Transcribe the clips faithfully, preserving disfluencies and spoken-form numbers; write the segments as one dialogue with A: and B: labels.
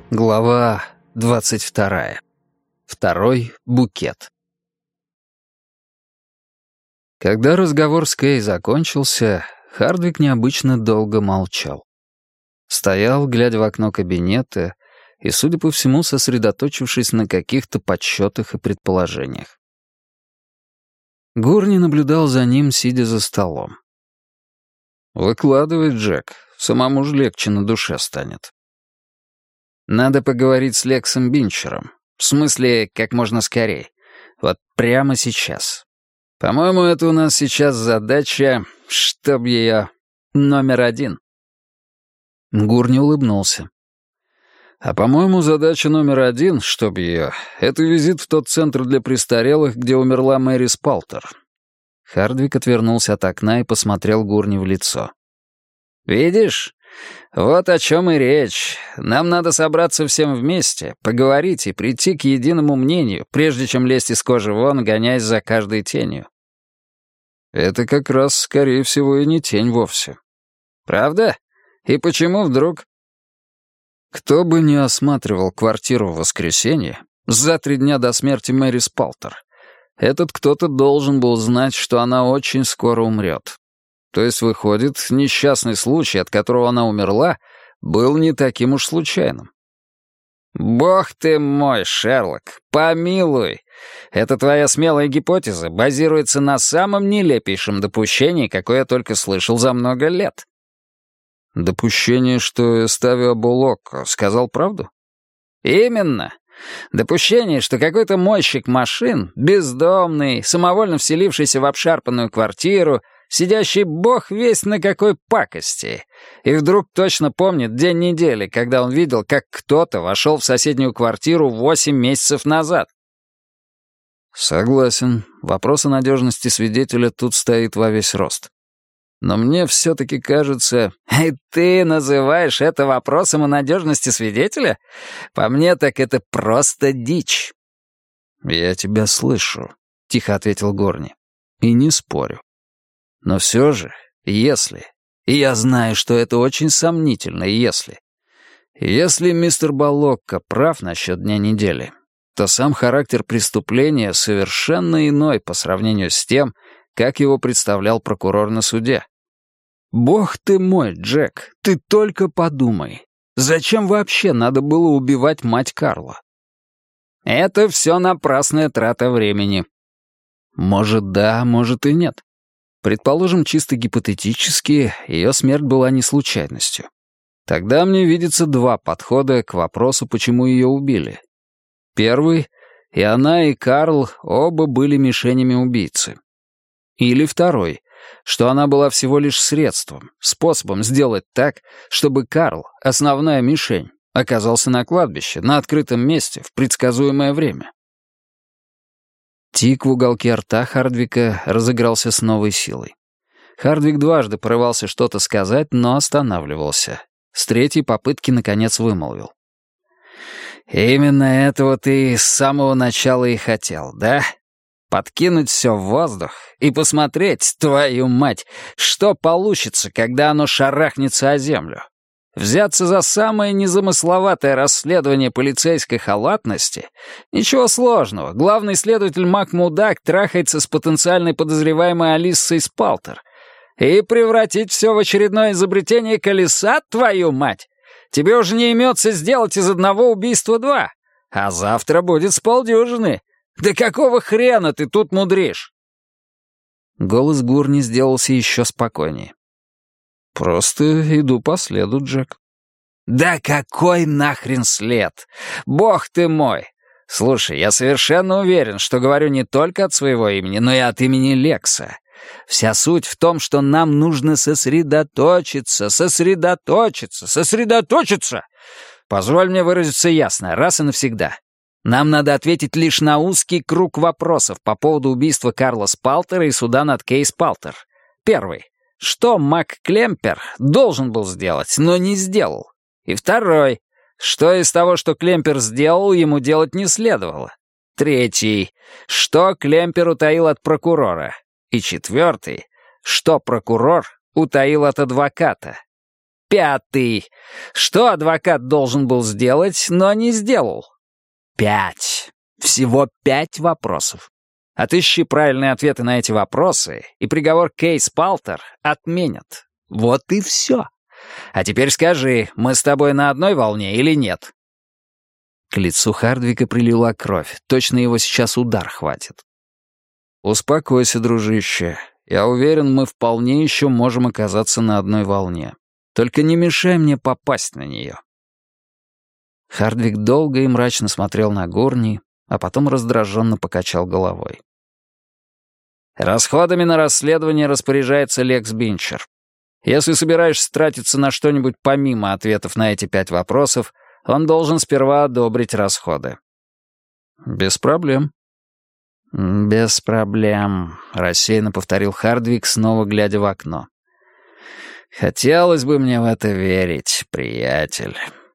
A: Глава двадцать вторая. Второй букет. Когда разговор с Кей закончился, Хардвик необычно долго молчал. Стоял, глядя в окно кабинета, и, судя по всему, сосредоточившись на каких-то подсчетах и предположениях. Гурни наблюдал за ним, сидя за столом. «Выкладывай, Джек, самому же легче на душе станет». «Надо поговорить с Лексом Бинчером. В смысле, как можно скорее. Вот прямо сейчас. По-моему, это у нас сейчас задача, чтоб ее номер один». Гурни улыбнулся. «А по-моему, задача номер один, чтоб ее, это визит в тот центр для престарелых, где умерла Мэри Спалтер». Хардвик отвернулся от окна и посмотрел Гурни в лицо. «Видишь? Вот о чем и речь. Нам надо собраться всем вместе, поговорить и прийти к единому мнению, прежде чем лезть из кожи вон, гоняясь за каждой тенью». «Это как раз, скорее всего, и не тень вовсе». «Правда? И почему вдруг?» Кто бы ни осматривал квартиру в воскресенье, за три дня до смерти Мэри Спалтер, этот кто-то должен был знать, что она очень скоро умрет. То есть, выходит, несчастный случай, от которого она умерла, был не таким уж случайным. «Бог ты мой, Шерлок, помилуй! Эта твоя смелая гипотеза базируется на самом нелепейшем допущении, какое я только слышал за много лет». «Допущение, что Эставио Булокко сказал правду?» «Именно. Допущение, что какой-то мойщик машин, бездомный, самовольно вселившийся в обшарпанную квартиру, сидящий бог весть на какой пакости, и вдруг точно помнит день недели, когда он видел, как кто-то вошел в соседнюю квартиру восемь месяцев назад». «Согласен. Вопрос о надежности свидетеля тут стоит во весь рост. Но мне все-таки кажется...» «И ты называешь это вопросом о надежности свидетеля? По мне так это просто дичь». «Я тебя слышу», — тихо ответил Горни. «И не спорю. Но все же, если... И я знаю, что это очень сомнительно, если... Если мистер Балокко прав насчет дня недели, то сам характер преступления совершенно иной по сравнению с тем, как его представлял прокурор на суде. Бог ты мой, Джек, ты только подумай. Зачем вообще надо было убивать мать Карла? Это все напрасная трата времени. Может, да, может и нет. Предположим, чисто гипотетически, ее смерть была не случайностью. Тогда мне видится два подхода к вопросу, почему ее убили. Первый, и она, и Карл оба были мишенями убийцы. Или второй, что она была всего лишь средством, способом сделать так, чтобы Карл, основная мишень, оказался на кладбище, на открытом месте, в предсказуемое время. Тик в уголке рта Хардвика разыгрался с новой силой. Хардвик дважды порывался что-то сказать, но останавливался. С третьей попытки, наконец, вымолвил. «Именно этого ты с самого начала и хотел, да? Подкинуть все в воздух и посмотреть, твою мать, что получится, когда оно шарахнется о землю. Взяться за самое незамысловатое расследование полицейской халатности? Ничего сложного. Главный следователь Мак-Мудак трахается с потенциальной подозреваемой Алиссой Спалтер. И превратить все в очередное изобретение колеса, твою мать? Тебе уже не имется сделать из одного убийства два. А завтра будет с полдюжины. Да какого хрена ты тут мудришь?» Голос Гурни сделался еще спокойнее. «Просто иду по следу, Джек». «Да какой нахрен след? Бог ты мой! Слушай, я совершенно уверен, что говорю не только от своего имени, но и от имени Лекса. Вся суть в том, что нам нужно сосредоточиться, сосредоточиться, сосредоточиться. Позволь мне выразиться ясно, раз и навсегда. Нам надо ответить лишь на узкий круг вопросов по поводу убийства Карла Спалтера и суда над Кей Спалтер. Первый. Что Мак Клемпер должен был сделать, но не сделал? И второй. Что из того, что Клемпер сделал, ему делать не следовало? Третий. Что Клемпер утаил от прокурора? И четвертый. Что прокурор утаил от адвоката? Пятый. Что адвокат должен был сделать, но не сделал? Пять. Всего пять вопросов. Отыщи правильные ответы на эти вопросы, и приговор Кейс Палтер отменят. Вот и все. А теперь скажи, мы с тобой на одной волне или нет?» К лицу Хардвика прилила кровь. Точно его сейчас удар хватит. «Успокойся, дружище. Я уверен, мы вполне еще можем оказаться на одной волне. Только не мешай мне попасть на нее». Хардвик долго и мрачно смотрел на Гурни, а потом раздраженно покачал головой. «Расходами на расследование распоряжается Лекс Бинчер. Если собираешься тратиться на что-нибудь помимо ответов на эти пять вопросов, он должен сперва одобрить расходы». «Без проблем». «Без проблем», — рассеянно повторил Хардвик, снова глядя в окно. «Хотелось бы мне в это верить, приятель».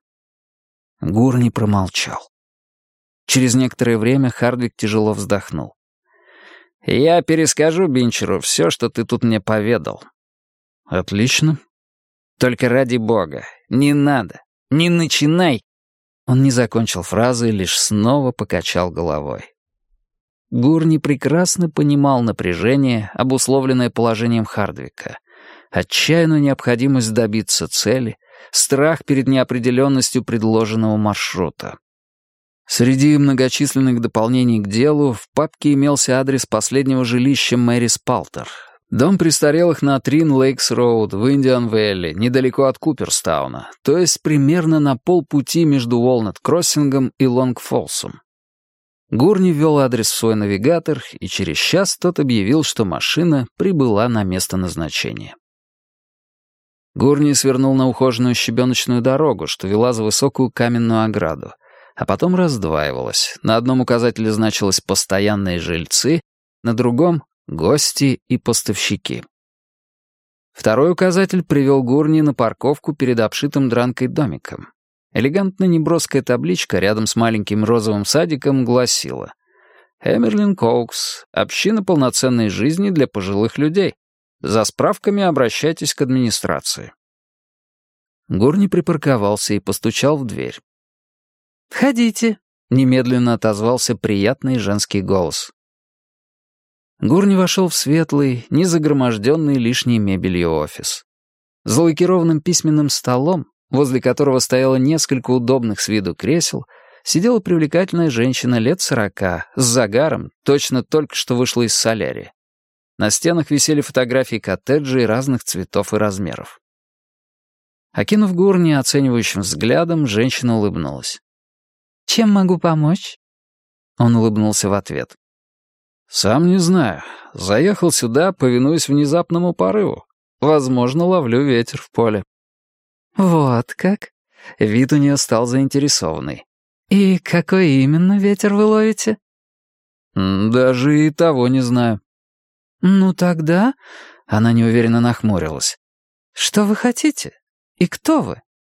A: Гурни промолчал. Через некоторое время Хардвик тяжело вздохнул. «Я перескажу Бинчеру все, что ты тут мне поведал». «Отлично. Только ради бога, не надо, не начинай». Он не закончил фразы, лишь снова покачал головой. Гурни прекрасно понимал напряжение, обусловленное положением Хардвика, отчаянную необходимость добиться цели, страх перед неопределенностью предложенного маршрута. Среди многочисленных дополнений к делу в папке имелся адрес последнего жилища Мэри Спалтер. Дом престарелых на Трин-Лейкс-Роуд в Индиан-Вэлли, недалеко от Куперстауна, то есть примерно на полпути между Уолнет-Кроссингом и Лонг-Фолсом. Гурни ввел адрес в свой навигатор, и через час тот объявил, что машина прибыла на место назначения. Гурни свернул на ухоженную щебеночную дорогу, что вела за высокую каменную ограду, а потом раздваивалась. На одном указателе значилось «постоянные жильцы», на другом — «гости и поставщики». Второй указатель привел Гурни на парковку перед обшитым дранкой домиком. Элегантно неброская табличка рядом с маленьким розовым садиком гласила: «Эмерлин Коукс. Община полноценной жизни для пожилых людей. За справками обращайтесь к администрации». Гурни припарковался и постучал в дверь. «Входите», — немедленно отозвался приятный женский голос. Гурни вошел в светлый, не загроможденный лишней мебелью офис. За лакированным письменным столом, возле которого стояло несколько удобных с виду кресел, сидела привлекательная женщина лет сорока, с загаром, точно только что вышла из солярия. На стенах висели фотографии коттеджей разных цветов и размеров. Окинув Гурни оценивающим взглядом, женщина улыбнулась. «Чем могу помочь?» Он улыбнулся в ответ. «Сам не знаю. Заехал сюда, повинуясь внезапному порыву. Возможно, ловлю ветер в поле». «Вот как?» Вид у нее стал заинтересованный. «И какой именно ветер вы ловите?» «Даже и того не знаю». «Ну тогда...» — она неуверенно нахмурилась. «Что вы хотите? И кто вы?»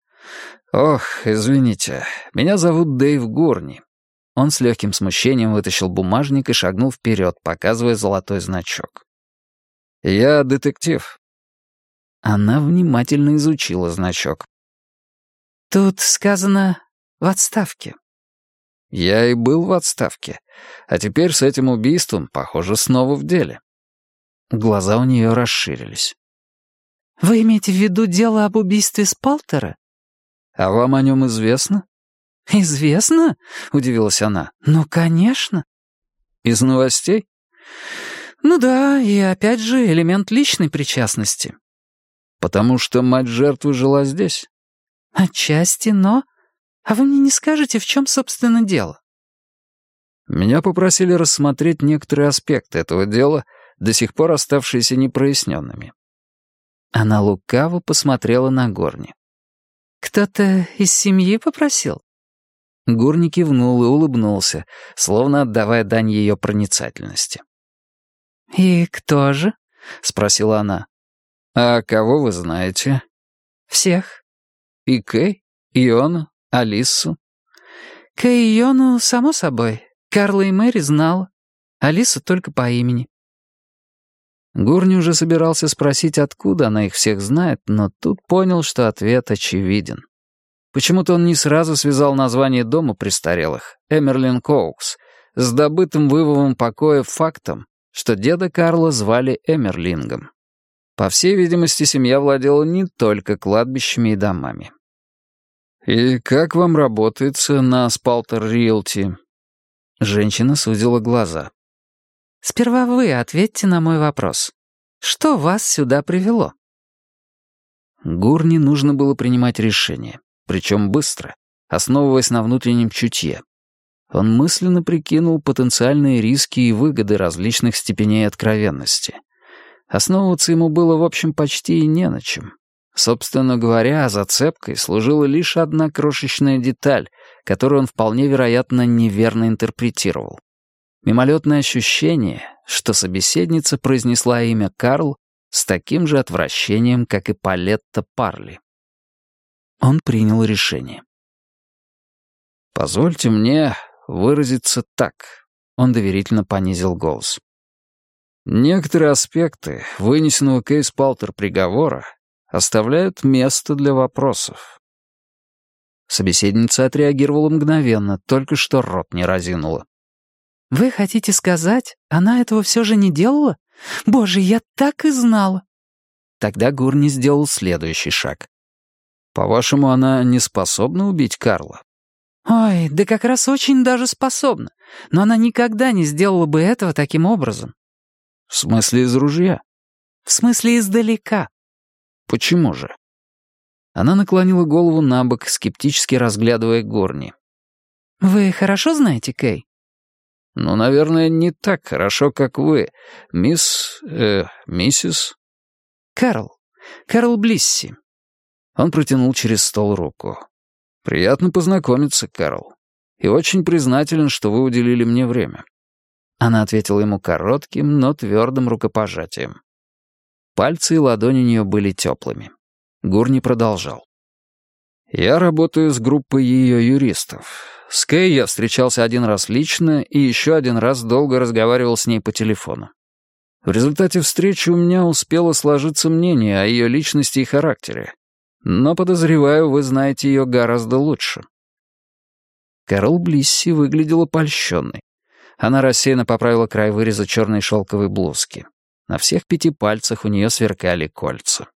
A: «Ох, извините, меня зовут Дэйв Гурни». Он с легким смущением вытащил бумажник и шагнул вперед, показывая золотой значок. «Я детектив». Она внимательно изучила значок. «Тут сказано «в отставке». «Я и был в отставке, а теперь с этим убийством, похоже, снова в деле». Глаза у нее расширились. «Вы имеете в виду дело об убийстве Спалтера?» «А вам о нем известно?» «Известно?» — удивилась она. «Ну, конечно». «Из новостей?» «Ну да, и опять же элемент личной причастности». «Потому что мать жертвы жила здесь?» «Отчасти, но... А вы мне не скажете, в чем, собственно, дело?» «Меня попросили рассмотреть некоторые аспекты этого дела, до сих пор оставшиеся непроясненными». Она лукаво посмотрела на Гурни. «Кто-то из семьи попросил?» Гурни кивнул и улыбнулся, словно отдавая дань ее проницательности. «И кто же?» — спросила она. «А кого вы знаете?» «Всех». «И Кэй, Иону, Алису?» «Кэй и Иону, само собой. Карла и Мэри знала. Алису только по имени». Гурни уже собирался спросить, откуда она их всех знает, но тут понял, что ответ очевиден. Почему-то он не сразу связал название дома престарелых, Эмерлин Коукс, с добытым в Ивовом покое фактом, что деда Карла звали Эмерлингом. По всей видимости, семья владела не только кладбищами и домами. «И как вам работается на Спалтер Риэлти?» Женщина сузила глаза. «Сперва вы ответьте на мой вопрос. Что вас сюда привело?» Гурни нужно было принимать решение, причем быстро, основываясь на внутреннем чутье. Он мысленно прикинул потенциальные риски и выгоды различных степеней откровенности. Основываться ему было, в общем, почти и не на чем. Собственно говоря, зацепкой служила лишь одна крошечная деталь, которую он вполне вероятно неверно интерпретировал. Мимолетное ощущение, что собеседница произнесла имя Карл с таким же отвращением, как и Палетта Парли. Он принял решение. «Позвольте мне выразиться так», — он доверительно понизил голос. «Некоторые аспекты вынесенного Кей Спалтер приговора оставляют место для вопросов». Собеседница отреагировала мгновенно, только что рот не разинула. «Вы хотите сказать, она этого все же не делала? Боже, я так и знала!» Тогда Гурни сделал следующий шаг. «По-вашему, она не способна убить Карла?» «Ой, да как раз очень даже способна. Но она никогда не сделала бы этого таким образом». «В смысле из ружья?» «В смысле издалека». «Почему же?» Она наклонила голову на бок, скептически разглядывая Гурни. «Вы хорошо знаете Кей?» «Ну, наверное, не так хорошо, как вы, мисс... э... миссис...» «Кэрол. Кэрол Блисси». Он протянул через стол руку. «Приятно познакомиться, Кэрол. И очень признателен, что вы уделили мне время». Она ответила ему коротким, но твердым рукопожатием. Пальцы и ладони у нее были теплыми. Гурни продолжал. «Я работаю с группой ее юристов. С Кей я встречался один раз лично и еще один раз долго разговаривал с ней по телефону. В результате встречи у меня успело сложиться мнение о ее личности и характере. Но, подозреваю, вы знаете ее гораздо лучше». Кэрол Блисси выглядела польщенной. Она рассеянно поправила край выреза черной шелковой блузки. На всех пяти пальцах у нее сверкали кольца.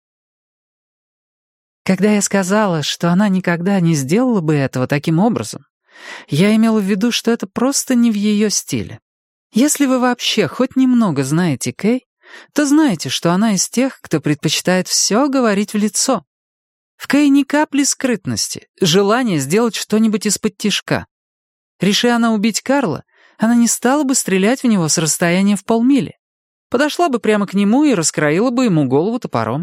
A: «Когда я сказала, что она никогда не сделала бы этого таким образом, я имела в виду, что это просто не в ее стиле. Если вы вообще хоть немного знаете Кей, то знаете, что она из тех, кто предпочитает все говорить в лицо. В Кей ни капли скрытности, желание сделать что-нибудь из-под тишка. Реши она убить Карла, она не стала бы стрелять в него с расстояния в полмили. Подошла бы прямо к нему и раскроила бы ему голову топором».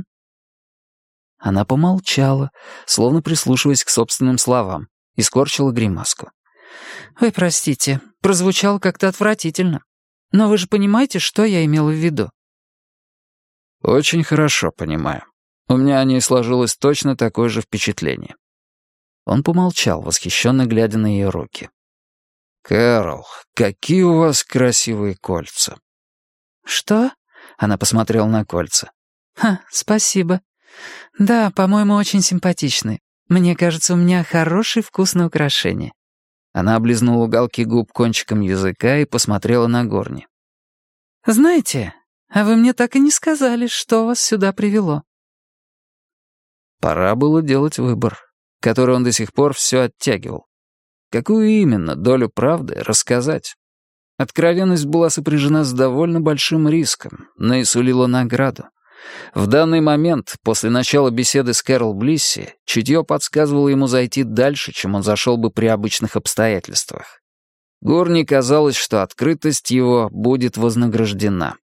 A: Она помолчала, словно прислушиваясь к собственным словам, и скорчила гримаску. «Ой, простите, прозвучало как-то отвратительно. Но вы же понимаете, что я имела в виду?» «Очень хорошо понимаю. У меня о ней сложилось точно такое же впечатление». Он помолчал, восхищенно глядя на ее руки. «Кэрол, какие у вас красивые кольца!» «Что?» — она посмотрела на кольца. «Ха, спасибо. Да, по-моему, очень симпатичны. Мне кажется, у меня хороший вкус на украшения». Она облизнула уголки губ кончиком языка и посмотрела на Гурни. «Знаете, а вы мне так и не сказали, что вас сюда привело». Пора было делать выбор, который он до сих пор все оттягивал. Какую именно долю правды рассказать? Откровенность была сопряжена с довольно большим риском, но и сулила награду. В данный момент, после начала беседы с Кэрол Блисси, чутье подсказывало ему зайти дальше, чем он зашел бы при обычных обстоятельствах. Гурни казалось, что открытость его будет вознаграждена.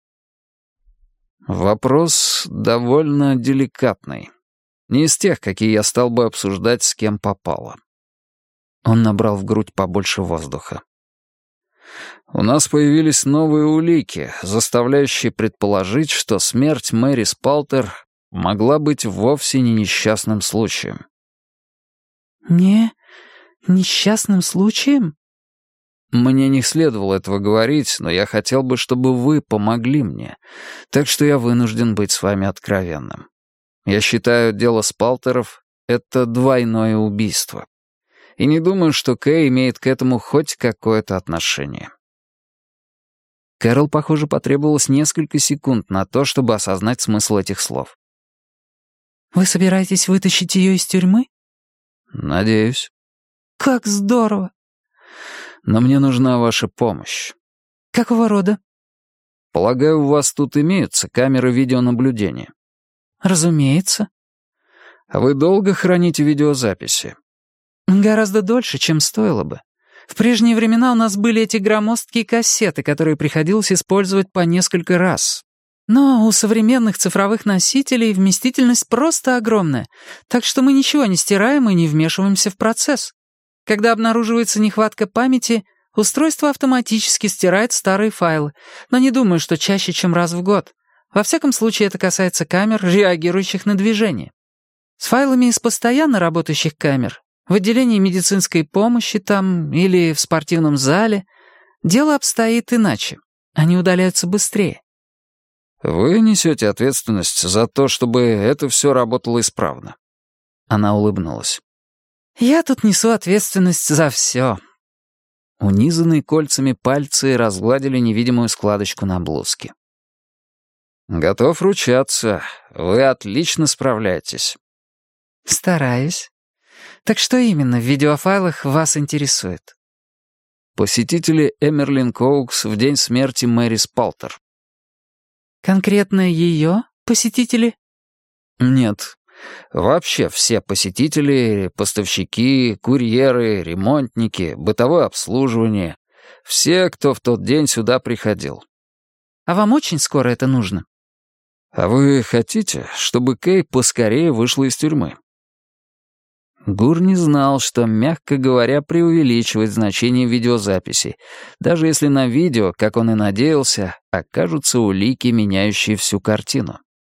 A: Вопрос довольно деликатный. Не из тех, какие я стал бы обсуждать с кем попало. Он набрал в грудь побольше воздуха. У нас появились новые улики, заставляющие предположить, что смерть Мэри Спалтер могла быть вовсе не несчастным случаем. «Не несчастным случаем?» Мне не следовало этого говорить, но я хотел бы, чтобы вы помогли мне, так что я вынужден быть с вами откровенным. Я считаю, дело Спалтеров — это двойное убийство. И не думаю, что Кэй имеет к этому хоть какое-то отношение». Кэрол, похоже, потребовалось несколько секунд на то, чтобы осознать смысл этих слов.
B: «Вы собираетесь вытащить ее из тюрьмы?»
A: «Надеюсь».
B: «Как здорово!»
A: «Но мне нужна ваша помощь».
B: «Какого рода?»
A: «Полагаю, у вас тут имеются камеры видеонаблюдения?»
B: «Разумеется».
A: «А вы долго храните видеозаписи?»
B: «Гораздо дольше, чем стоило бы. В прежние времена у нас были эти громоздкие кассеты, которые приходилось использовать по несколько раз. Но у современных цифровых носителей вместительность просто огромная, так что мы ничего не стираем и не вмешиваемся в процесс. Когда обнаруживается нехватка памяти, устройство автоматически стирает старые файлы, но не думаю, что чаще, чем раз в год. Во всяком случае, это касается камер, реагирующих на движение. С файлами из постоянно работающих камер, в отделении медицинской помощи там или в спортивном зале, дело обстоит иначе. Они удаляются быстрее».
A: «Вы несете ответственность за то, чтобы это все работало исправно?» Она улыбнулась.
B: «Я тут несу ответственность за все».
A: Унизанные кольцами пальцы разгладили невидимую складочку на блузке. «Готов ручаться. Вы отлично справляетесь».
B: «Стараюсь. Так что именно в видеофайлах вас интересует?»
A: «Посетители Эмерлин Коукс в день смерти Мэри Спалтер».
B: «Конкретно ее посетители?»
A: «Нет. Вообще все посетители, поставщики, курьеры, ремонтники, бытовое обслуживание. Все, кто в тот день сюда приходил».
B: «А вам очень скоро это нужно?»
A: «А вы хотите, чтобы Кэй поскорее вышла из тюрьмы?» Гур не знал, что, мягко говоря, преувеличивает значение видеозаписи, даже если на видео, как он и надеялся, окажутся улики, меняющие всю картину.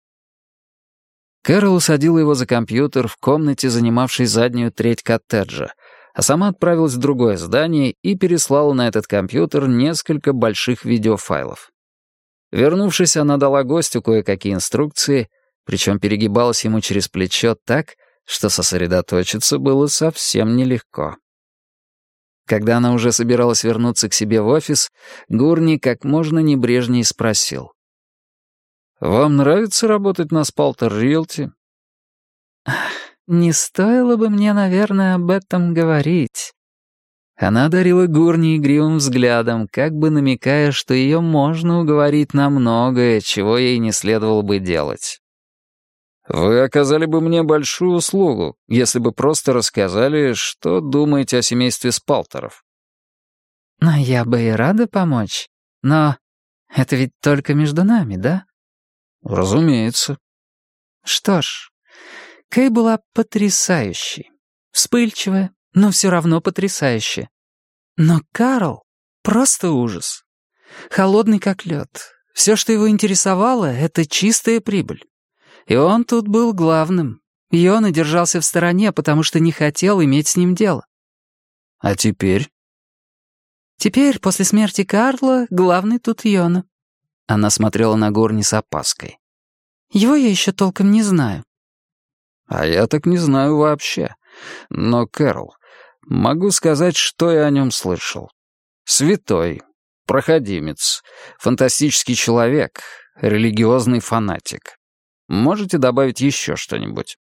A: Кэрол усадила его за компьютер в комнате, занимавшей заднюю треть коттеджа, а сама отправилась в другое здание и переслала на этот компьютер несколько больших видеофайлов. Вернувшись, она дала гостю кое-какие инструкции, причем перегибалась ему через плечо так, что сосредоточиться было совсем нелегко. Когда она уже собиралась вернуться к себе в офис, Гурни как можно небрежнее спросил. «Вам нравится работать на Спалтер Риэлти?»
B: «Не стоило бы мне, наверное, об этом говорить».
A: Она одарила Гурни игривым взглядом, как бы намекая, что ее можно уговорить на многое, чего ей не следовало бы делать. «Вы оказали бы мне большую услугу, если бы просто рассказали, что думаете о семействе Спалтеров».
B: «Но я бы и рада помочь. Но это ведь только между нами, да?»
A: «Разумеется».
B: «Что ж, Кэй была потрясающей. Вспыльчивая, но все равно потрясающая. Но Карл — просто ужас. Холодный как лед. Все, что его интересовало, — это чистая прибыль. И он тут был главным. Йона держался в стороне, потому что не хотел иметь с ним дело».
A: «А теперь?»
B: «Теперь, после смерти Карла, главный тут Йона».
A: Она смотрела на Гурни с опаской.
B: «Его я еще толком не знаю».
A: «А я так не знаю вообще. Но, Кэрол, могу сказать, что я о нем слышал. Святой, проходимец, фантастический человек, религиозный фанатик. Можете добавить еще что-нибудь?»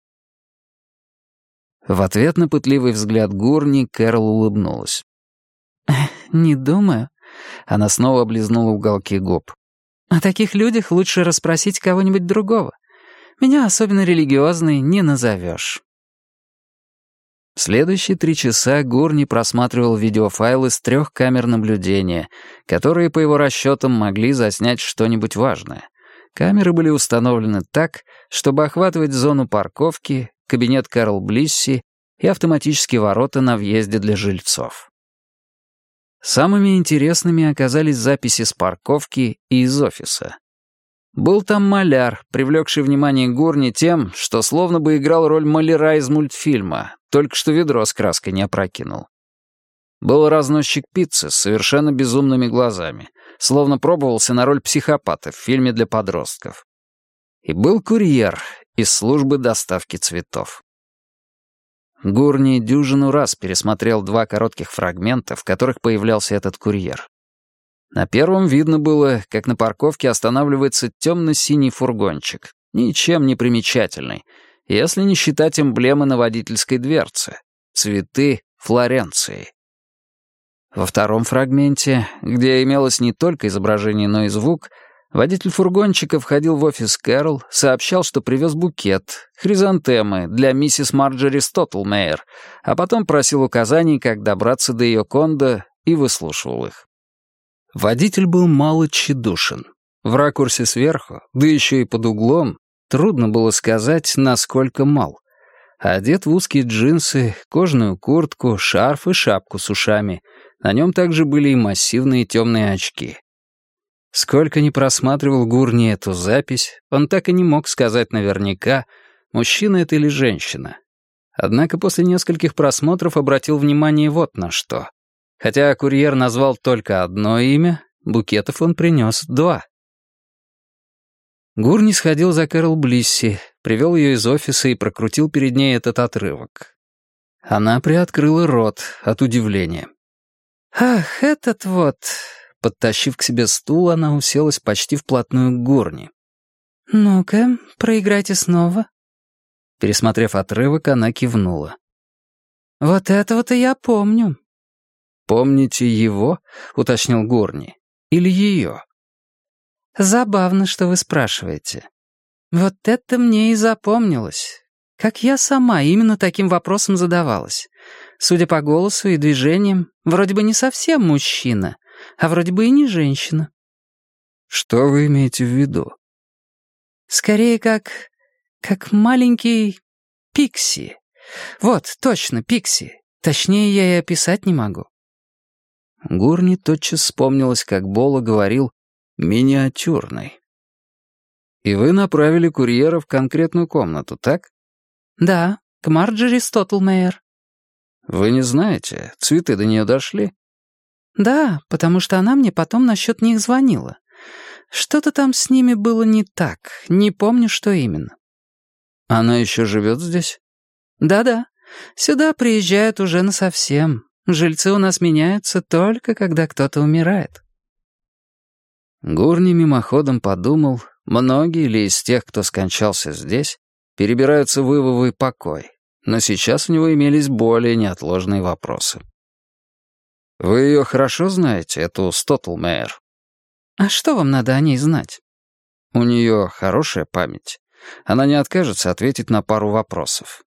A: В ответ на пытливый взгляд Гурни Кэрол улыбнулась.
B: «Не думаю».
A: Она снова облизнула уголки губ.
B: «О таких людях лучше расспросить кого-нибудь другого. Меня особенно религиозной не назовешь».
A: Следующие три часа Гурни просматривал видеофайлы с трех камер наблюдения, которые, по его расчетам, могли заснять что-нибудь важное. Камеры были установлены так, чтобы охватывать зону парковки, кабинет Карл Блисси и автоматические ворота на въезде для жильцов. Самыми интересными оказались записи с парковки и из офиса. Был там маляр, привлекший внимание Гурни тем, что словно бы играл роль маляра из мультфильма, только что ведро с краской не опрокинул. Был разносчик пиццы с совершенно безумными глазами, словно пробовался на роль психопата в фильме для подростков. И был курьер из службы доставки цветов. Гурни дюжину раз пересмотрел два коротких фрагмента, в которых появлялся этот курьер. На первом видно было, как на парковке останавливается темно-синий фургончик, ничем не примечательный, если не считать эмблемы на водительской дверце — цветы Флоренции. Во втором фрагменте, где имелось не только изображение, но и звук, водитель фургончика входил в офис Кэрол, сообщал, что привез букет, хризантемы для миссис Марджери Стотлмейер, а потом просил указаний, как добраться до ее кондо, и выслушивал их. Водитель был мало тщедушен. В ракурсе сверху, да еще и под углом, трудно было сказать, насколько мал. Одет в узкие джинсы, кожаную куртку, шарф и шапку с ушами. На нем также были и массивные темные очки. Сколько ни просматривал Гурни эту запись, он так и не мог сказать наверняка, мужчина это или женщина. Однако после нескольких просмотров обратил внимание вот на что. Хотя курьер назвал только одно имя, букетов он принес два. Гурни сходил за Кэрол Блисси, привел ее из офиса и прокрутил перед ней этот отрывок. Она приоткрыла рот от удивления. «Ах, этот вот...» Подтащив к себе стул, она уселась почти вплотную к Гурни. «Ну-ка, проиграйте снова». Пересмотрев отрывок, она кивнула. «Вот этого-то я помню». «Помните его?» — уточнил Гурни. «Или ее?» «Забавно, что вы спрашиваете. Вот это мне и запомнилось. Как я сама именно таким вопросом задавалась. Судя по голосу и движениям, вроде бы не совсем мужчина, а вроде бы и не женщина». «Что вы имеете в виду?» «Скорее как... как маленький пикси. Вот, точно, пикси. Точнее, я и описать не могу». Гурни тотчас вспомнилось, как Бола говорил «миниатюрный». «И вы направили курьера в конкретную комнату, так?» «Да, к Марджери Стотлмейер». «Вы не знаете, цветы до нее дошли?» «Да, потому что она мне потом насчет них звонила. Что-то там с ними было не так, не помню, что именно». «Она еще живет здесь?» «Да-да, сюда приезжают уже насовсем. Жильцы у нас меняются только, когда кто-то умирает». Гурни мимоходом подумал, многие ли из тех, кто скончался здесь, перебираются в ивовый покой, но сейчас у него имелись более неотложные вопросы. «Вы ее хорошо знаете, эту Стотлмейер?» «А что вам надо о ней знать?» «У нее хорошая память. Она не откажется ответить на пару вопросов».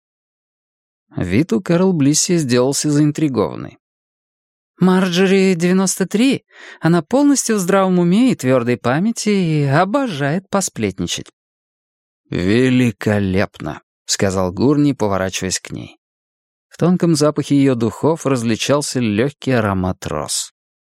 A: Вид у Кэрол Блисси сделался заинтригованный. «Марджери девяносто три. Она полностью в здравом уме и твердой памяти и обожает посплетничать». «Великолепно», — сказал Гурни, поворачиваясь к ней. В тонком запахе ее духов различался легкий аромат роз.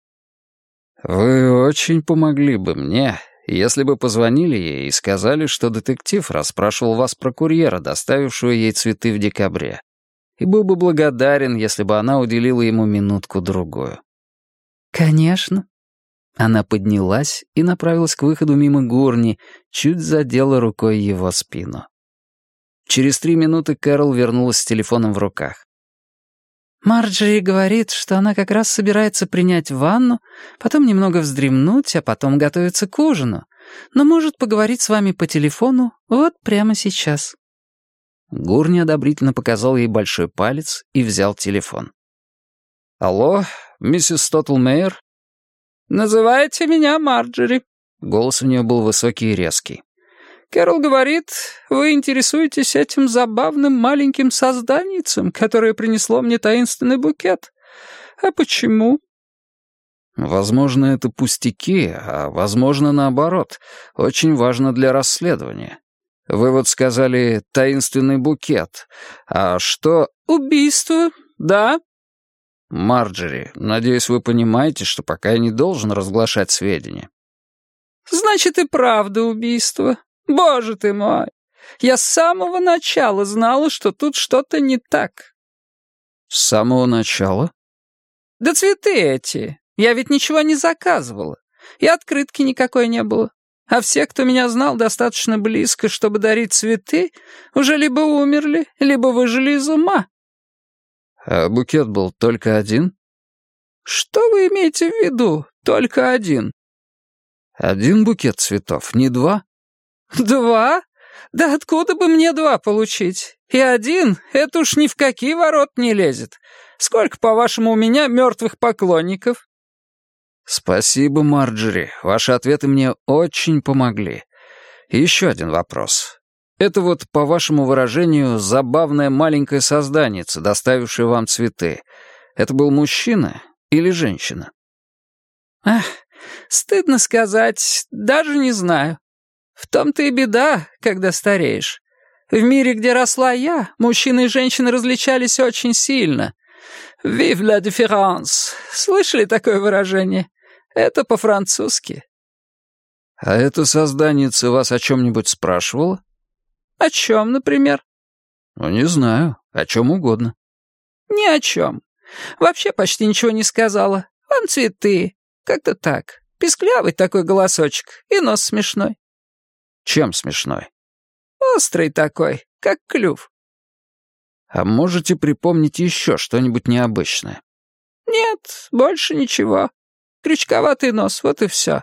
A: «Вы очень помогли бы мне, если бы позвонили ей и сказали, что детектив расспрашивал вас про курьера, доставившего ей цветы в декабре, и был бы благодарен, если бы она уделила ему минутку-другую». «Конечно». Она поднялась и направилась к выходу мимо Гурни, чуть задела рукой его спину. Через три минуты Кэрол вернулась с телефоном в руках. «Марджери говорит, что она как раз собирается принять ванну, потом немного вздремнуть, а потом готовиться к ужину, но может поговорить с вами по телефону вот прямо сейчас». Гурни одобрительно показал ей большой палец и взял телефон. «Алло, миссис Стотлмейер?» «Называйте меня Марджери». Голос у нее был высокий и резкий. «Кэрол говорит, вы интересуетесь этим забавным маленьким созданием, которое принесло мне таинственный букет. А почему?» «Возможно, это пустяки, а возможно, наоборот. Очень важно для расследования. Вы вот сказали «таинственный букет». А что...» «Убийство, да». «Марджери, надеюсь, вы понимаете, что пока я не должен разглашать сведения». «Значит, и правда убийство. Боже ты мой! Я с самого начала знала, что тут что-то не так». «С самого начала?»
B: Да цветы эти. Я ведь ничего не заказывала. И открытки никакой не было. А все, кто меня знал достаточно близко, чтобы дарить цветы, уже либо умерли, либо выжили из ума».
A: «А букет был только один?»
B: «Что вы имеете в виду? Только один?»
A: «Один букет цветов, не два?»
B: «Два? Да откуда бы мне два получить? И один — это уж ни в какие ворот не лезет. Сколько, по-вашему, у меня мертвых поклонников?»
A: «Спасибо, Марджери. Ваши ответы мне очень помогли. И еще один вопрос. Это вот, по вашему выражению, забавное маленькое созданице, доставившее вам цветы. Это был мужчина или женщина?»
B: «Ах, стыдно сказать, даже не знаю. В том-то и беда, когда стареешь. В мире, где росла я, мужчины и женщины различались очень сильно. Vive la différence. Слышали такое выражение? Это по-французски».
A: «А это созданице вас о чем-нибудь спрашивало?»
B: «О чем, например?»
A: «Ну, не знаю. О чем угодно».
B: «Ни о чем. Вообще почти ничего не сказала. Вон цветы. Как-то так. Писклявый такой голосочек и нос смешной».
A: «Чем смешной?»
B: «Острый такой, как клюв».
A: «А можете припомнить еще что-нибудь необычное?»
B: «Нет, больше ничего. Крючковатый нос, вот и все».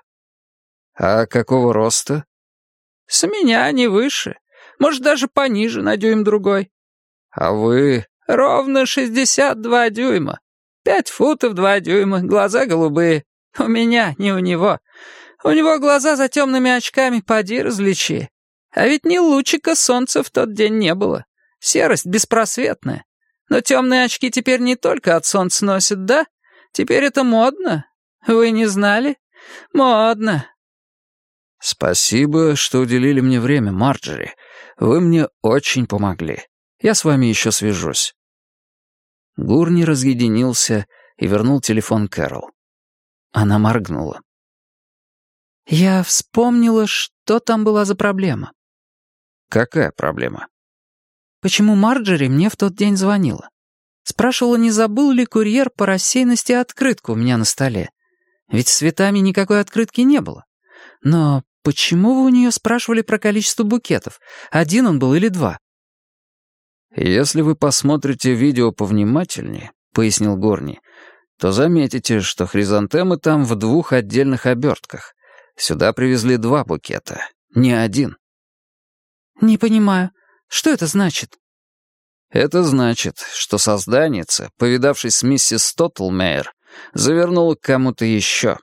A: «А какого роста?»
B: «С меня не выше. Может, даже пониже, на дюйм другой».
A: «А вы...»
B: «Ровно шестьдесят два дюйма. Пять футов два дюйма, глаза голубые. У меня, не у него. У него глаза за темными очками, поди различи. А ведь ни лучика солнца в тот день не было. Серость беспросветная. Но темные очки теперь не только от солнца носят, да? Теперь это модно. Вы не знали? Модно».
A: «Спасибо, что уделили мне время, Марджери. Вы мне очень помогли. Я с вами еще свяжусь». Гурни разъединился и вернул телефон Кэрол. Она моргнула.
B: «Я вспомнила, что там была за проблема».
A: «Какая проблема?»
B: «Почему Марджери мне в тот день звонила? Спрашивала, не забыл ли курьер по рассеянности открытку у меня на столе. Ведь с цветами никакой открытки не было. Но почему вы у нее спрашивали про количество букетов? Один он был или два?»
A: «Если вы посмотрите видео повнимательнее, — пояснил Горни, — то заметите, что хризантемы там в двух отдельных обертках. Сюда привезли два букета, не один».
B: «Не понимаю. Что это значит?»
A: «Это значит, что созданица, повидавшись с миссис Тоттлмейер, завернула к кому-то еще».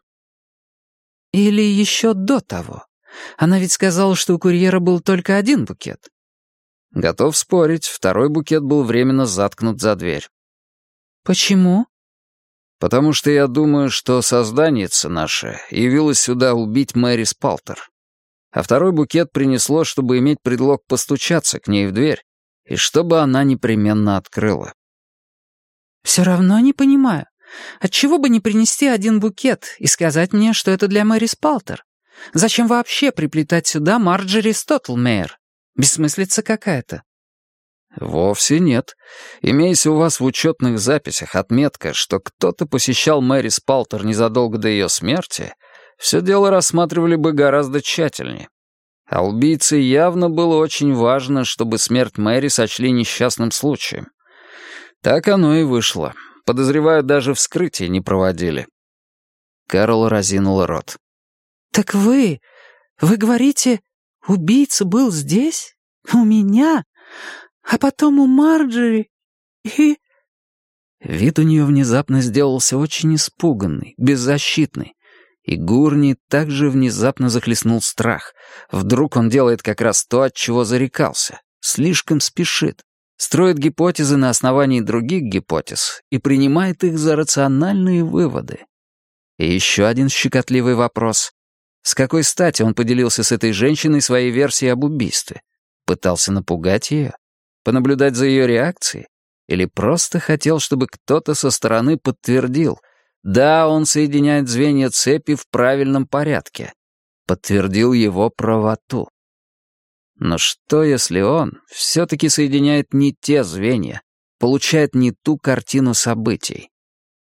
B: «Или еще до того. Она ведь сказала, что у курьера был только один букет».
A: «Готов спорить, второй букет был временно заткнут за дверь».
B: «Почему?»
A: «Потому что я думаю, что созданица наша явилась сюда убить Мэри Спалтер. А второй букет принесло, чтобы иметь предлог постучаться к ней в дверь, и чтобы она непременно открыла».
B: «Все равно не понимаю. Отчего бы не принести один букет и сказать мне, что это для Мэри Спалтер? Зачем вообще приплетать сюда Марджери Стоттлмейер? Бессмыслица какая-то».
A: «Вовсе нет. Имеется у вас в учетных записях отметка, что кто-то посещал Мэри Спалтер незадолго до ее смерти, все дело рассматривали бы гораздо тщательнее. А убийце явно было очень важно, чтобы смерть Мэри сочли несчастным случаем. Так оно и вышло. Подозреваю, даже вскрытие не проводили». Кэрол разинула рот.
B: «Так вы... вы говорите, убийца был здесь? У меня? А потом у Марджери? И...»
A: Вид у нее внезапно сделался очень испуганный, беззащитный. И Гурни также внезапно захлестнул страх. Вдруг он делает как раз то, от чего зарекался. Слишком спешит. Строит гипотезы на основании других гипотез и принимает их за рациональные выводы. И еще один щекотливый вопрос. С какой стати он поделился с этой женщиной своей версией об убийстве? Пытался напугать ее? Понаблюдать за ее реакцией? Или просто хотел, чтобы кто-то со стороны подтвердил: да, он соединяет звенья цепи в правильном порядке. Подтвердил его правоту. Но что, если он все-таки соединяет не те звенья, получает не ту картину событий?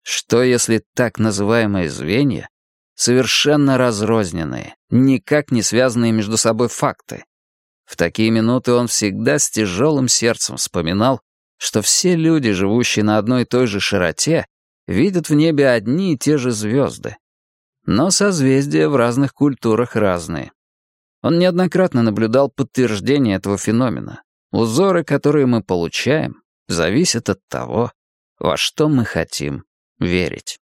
A: Что если так называемые звенья — совершенно разрозненные, никак не связанные между собой факты? В такие минуты он всегда с тяжелым сердцем вспоминал, что все люди, живущие на одной и той же широте, видят в небе одни и те же звезды. Но созвездия в разных культурах разные. Он неоднократно наблюдал подтверждение этого феномена. Узоры, которые мы получаем, зависят от того, во что мы хотим верить.